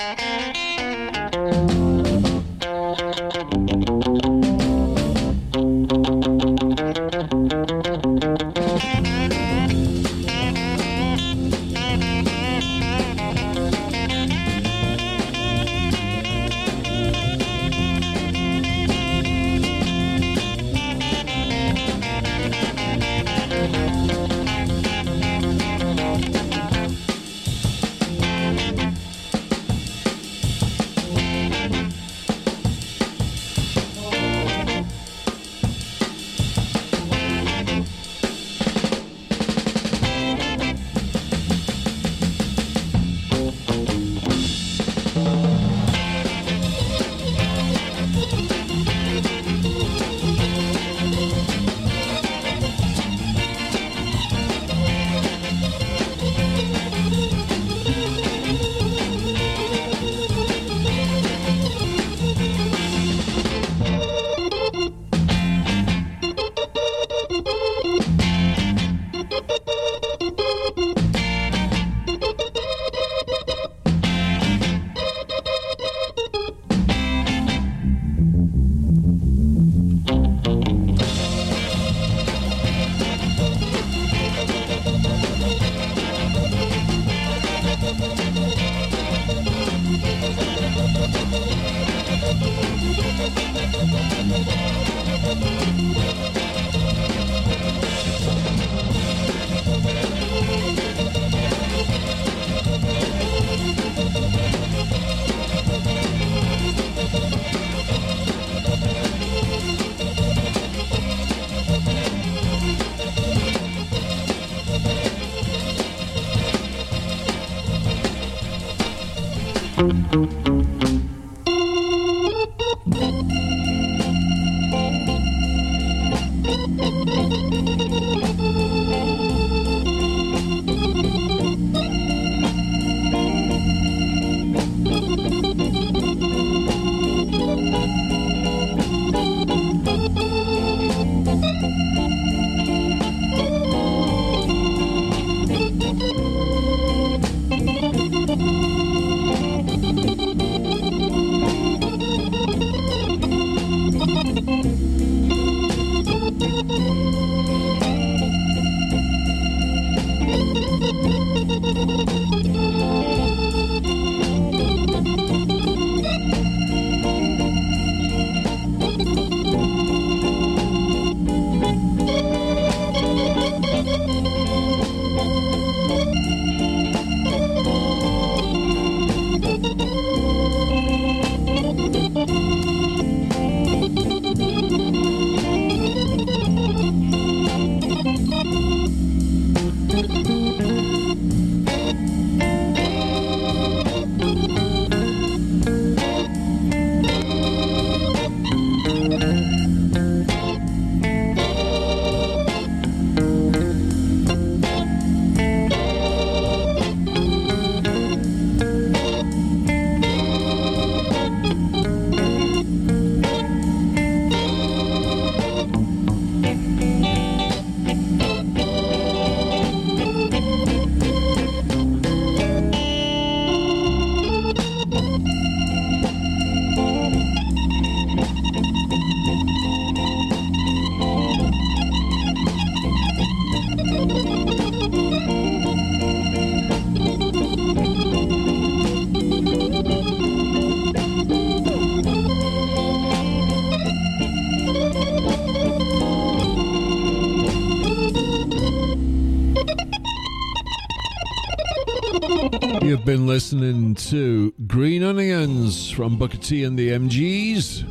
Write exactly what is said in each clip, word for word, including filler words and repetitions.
You've been listening to Green Onions from Booker T and the M Gs.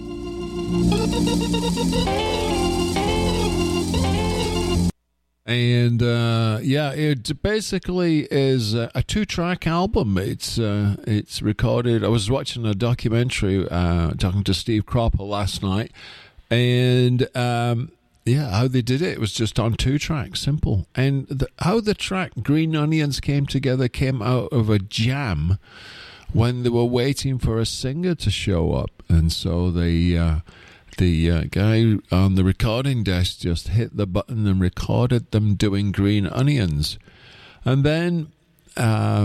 And uh, yeah, it basically is a, a two-track album. It's uh, it's recorded. I was watching a documentary uh, talking to Steve Cropper last night, and um, yeah, how they did it. It was just on two tracks, simple. And the, how the track Green Onions came together came out of a jam when they were waiting for a singer to show up, and so they. Uh, The uh, guy on the recording desk just hit the button and recorded them doing Green Onions. And then uh,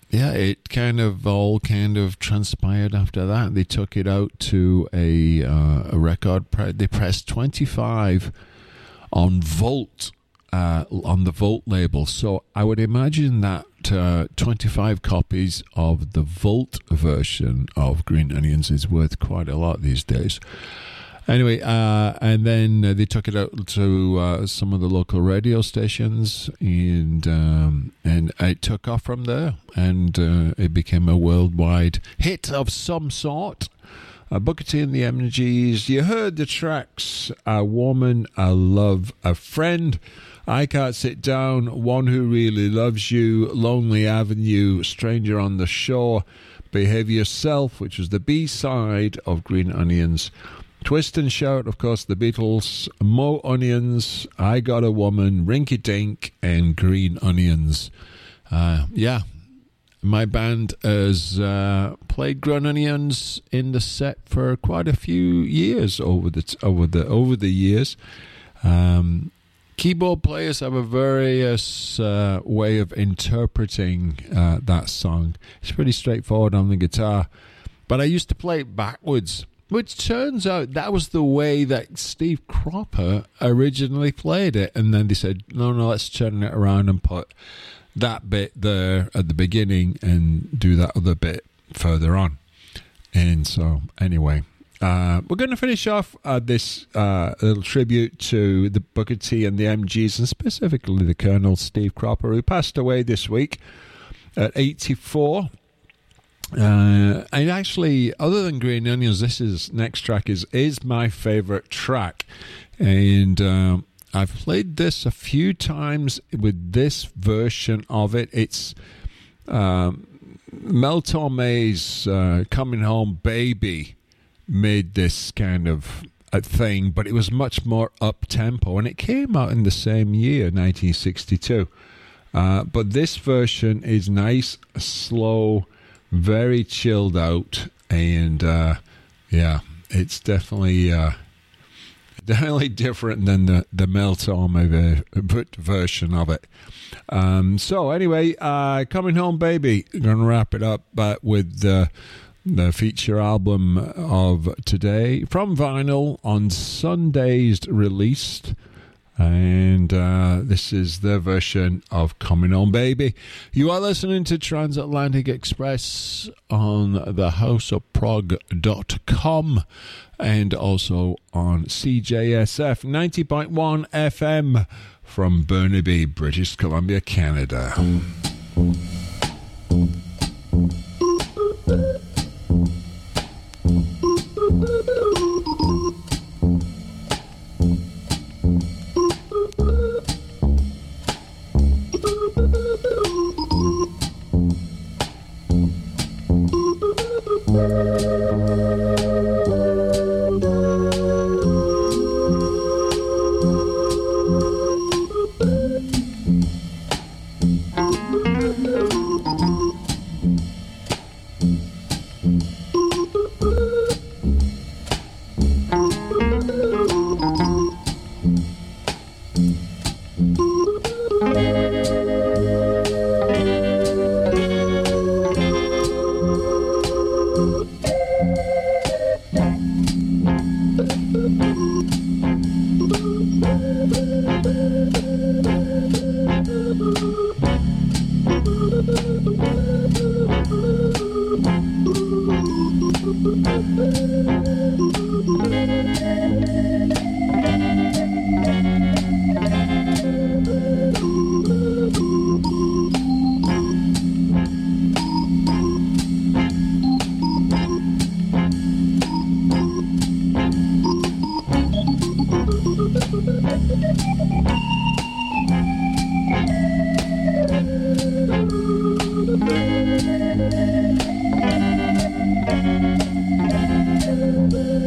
yeah, it kind of all kind of transpired after that. They took it out to a uh, a record. Pre- they pressed twenty-five on Volt, uh, on the Volt label. So I would imagine that uh, twenty-five copies of the Volt version of Green Onions is worth quite a lot these days. Anyway, uh, and then uh, they took it out to uh, some of the local radio stations, and um, and it took off from there, and uh, it became a worldwide hit of some sort. Uh, Booker T and the M Gs. You heard the tracks: "A Woman, a Love, a Friend," "I Can't Sit Down," "One Who Really Loves You," "Lonely Avenue," "Stranger on the Shore," "Behave Yourself," which was the B-side of Green Onions. Twist and Shout, of course, the Beatles, Mo Onions, I Got a Woman, Rinky Dink, and Green Onions. Uh, yeah, my band has uh, played Green Onions in the set for quite a few years over the over the over the years. Um, keyboard players have a various uh, way of interpreting uh, that song. It's pretty straightforward on the guitar, but I used to play it backwards. Which turns out that was the way that Steve Cropper originally played it. And then they said, no, no, let's turn it around and put that bit there at the beginning and do that other bit further on. And so, anyway, uh, we're going to finish off uh, this uh, little tribute to the Booker T and the M Gs, and specifically the Colonel Steve Cropper, who passed away this week at eighty-four. Uh, and actually, other than Green Onions, this is next track is is my favorite track, and um, I've played this a few times with this version of it. It's um, Mel Torme's uh, "Coming Home Baby" made this kind of a thing, but it was much more up tempo, and it came out in the same year, nineteen sixty-two. Uh, but this version is nice, slow, very chilled out, and uh, yeah, it's definitely uh, definitely different than the the Mel Torme version of it. Um, so anyway, uh, "Coming Home Baby," gonna wrap it up, but with the the feature album of today from vinyl on Sundays released. And uh, this is their version of "Coming Home Baby." You are listening to Transatlantic Express on the house of prog dot com and also on C J S F ninety point one F M from Burnaby, British Columbia, Canada. Thank you.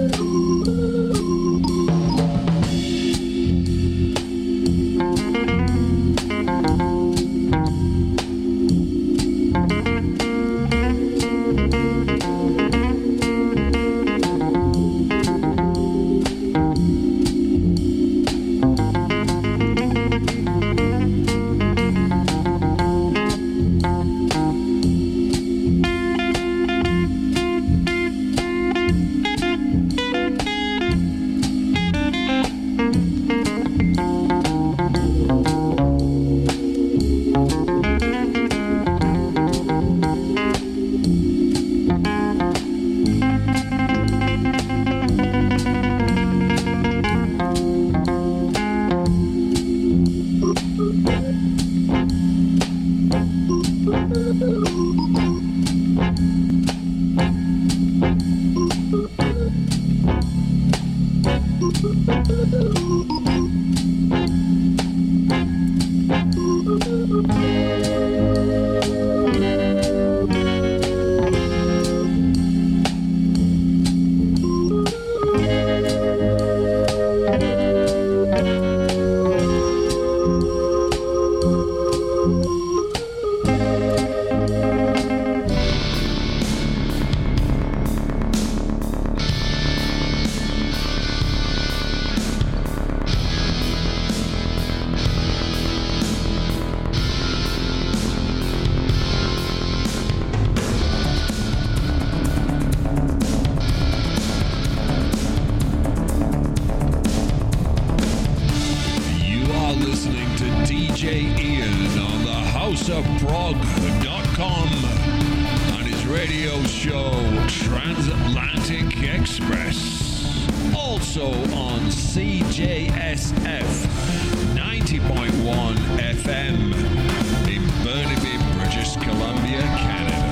show Transatlantic Express. Also on C J S F ninety point one F M in Burnaby, British Columbia, Canada.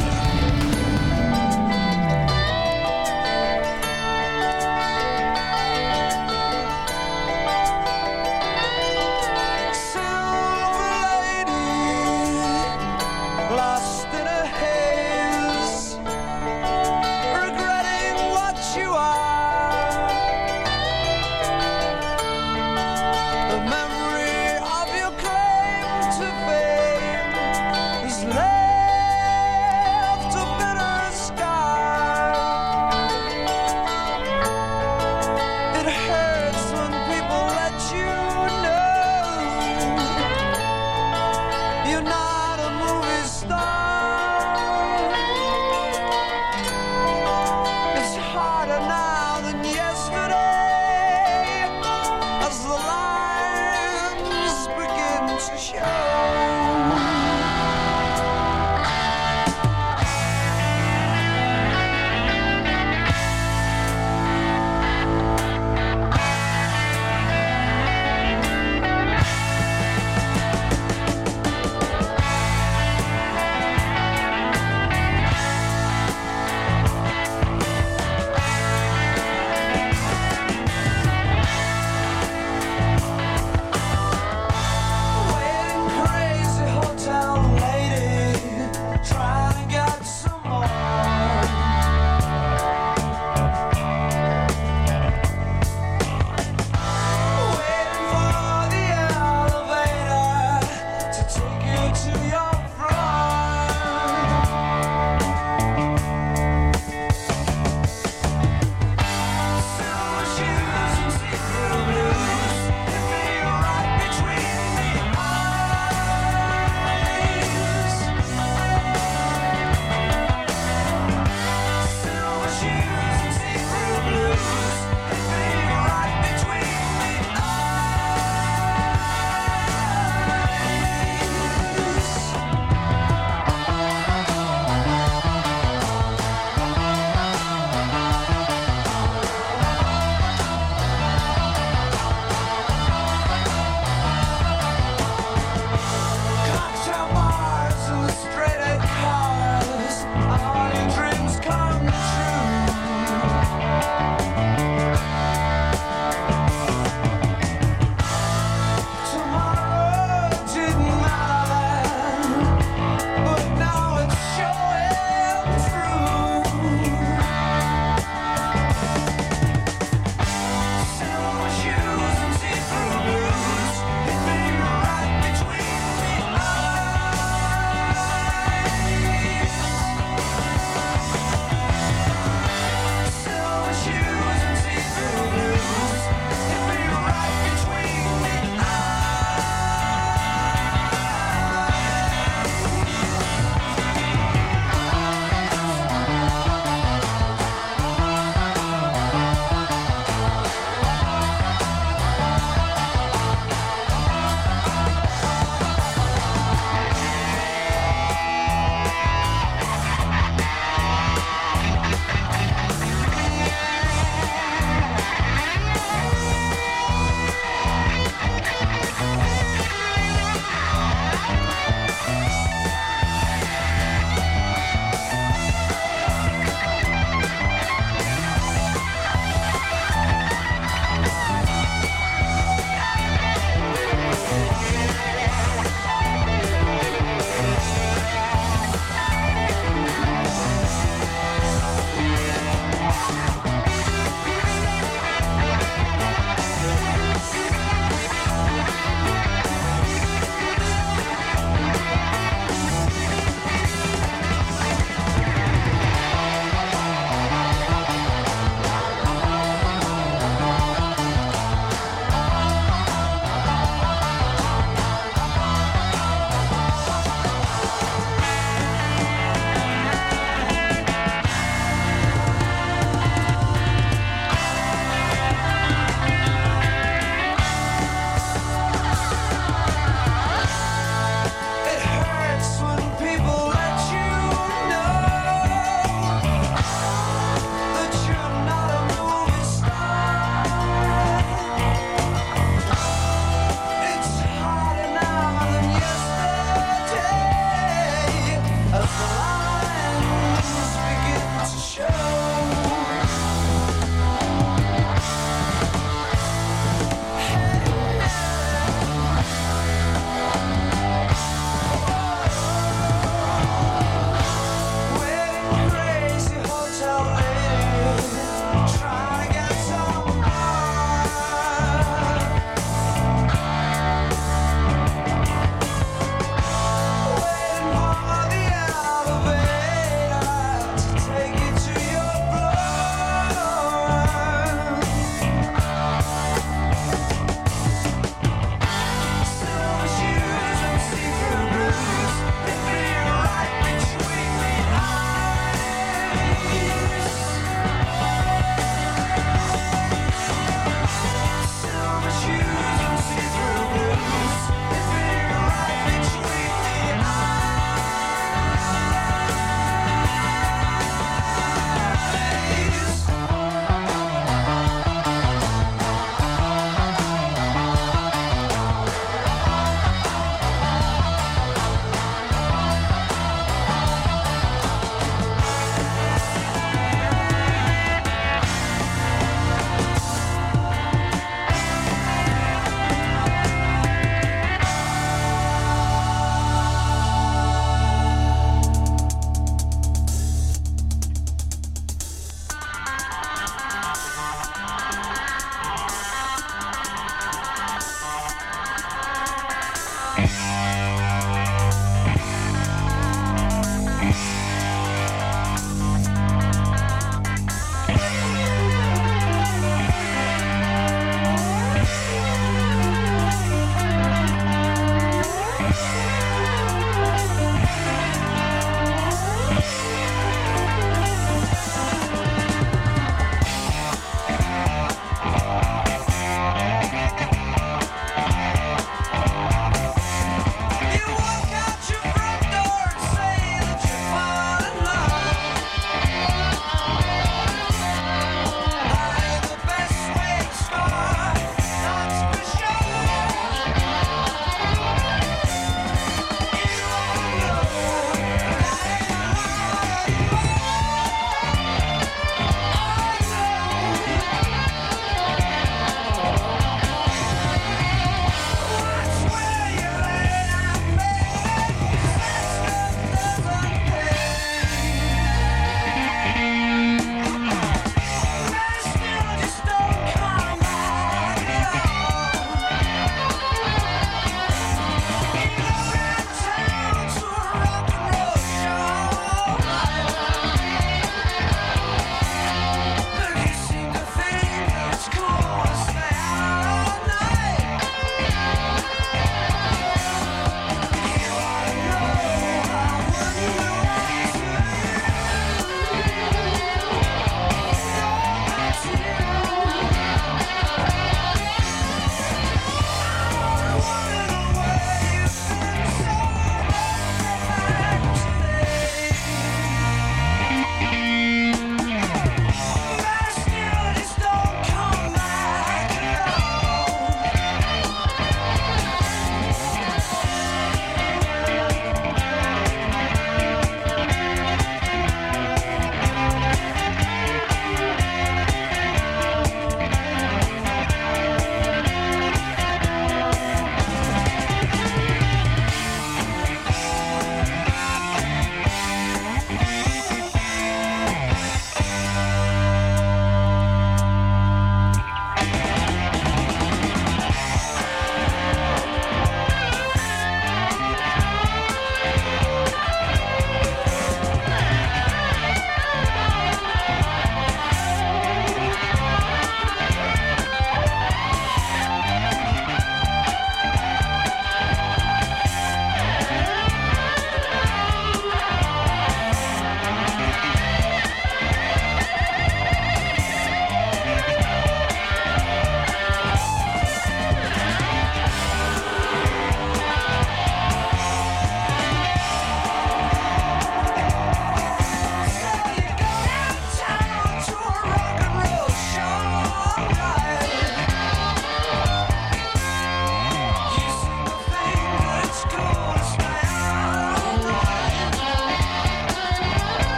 Left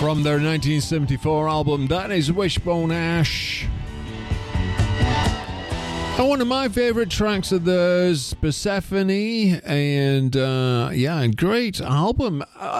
from their nineteen seventy-four album. That is Wishbone Ash. And one of my favorite tracks of theirs, Persephone, and uh, yeah, great album.